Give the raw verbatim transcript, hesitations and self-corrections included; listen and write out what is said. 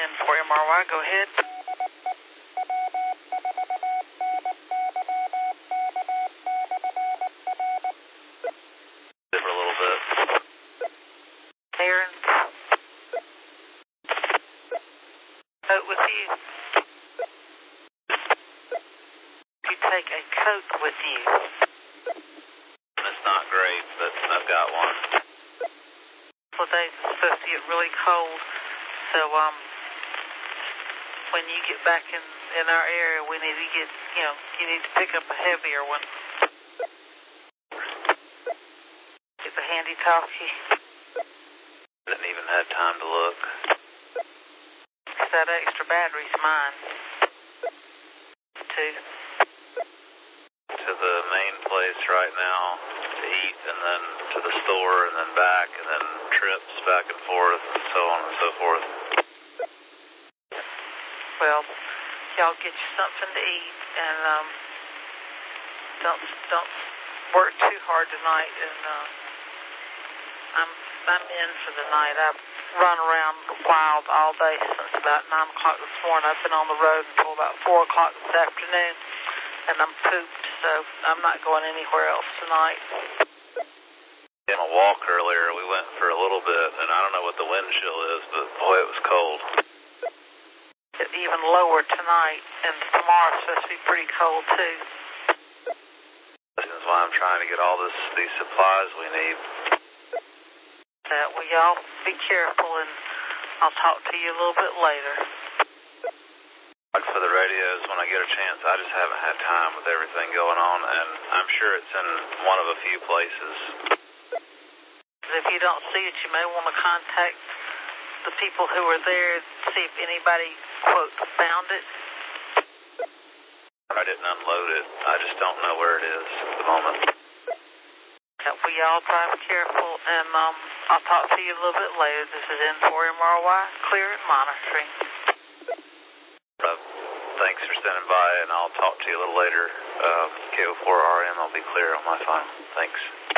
N four M R Y, go ahead. For a little bit. Aaron. Coat with you. You take a coat with you. It's not great, but I've got one. Well, days it's supposed to get really cold, so um, when you get back in, in our area, we need to get, you know, you need to pick up a heavier one. Get the handy talkie. Didn't even have time to look. That extra battery's mine. Two. To the main place right now to eat, and then to the store, and then back, and then trips back and forth, and so on and so forth. Well, y'all get you something to eat, and um, don't don't work too hard tonight. And uh, I'm I'm in for the night. I've run around wild all day since about nine o'clock this morning. I've been on the road until about four o'clock this afternoon, and I'm pooped, so I'm not going anywhere else tonight. In a walk earlier, we went for a little bit, and I don't know what the wind chill is, but boy, it was cold. It's even lower tonight, and tomorrow's supposed to be pretty cold too. That's why I'm trying to get all this these supplies we need. Uh, well, y'all be careful, and I'll talk to you a little bit later. Like for the radios, when I get a chance, I just haven't had time with everything going on, and I'm sure it's in one of a few places. If you don't see it, you may want to contact the people who were there, see if anybody, quote, found it. I didn't unload it. I just don't know where it is at the moment. Uh, we all drive careful, and um, I'll talk to you a little bit later. This is N four M R Y, clear and monitoring. Uh, thanks for standing by, and I'll talk to you a little later. Um, K O four R M, I'll be clear on my phone. Thanks.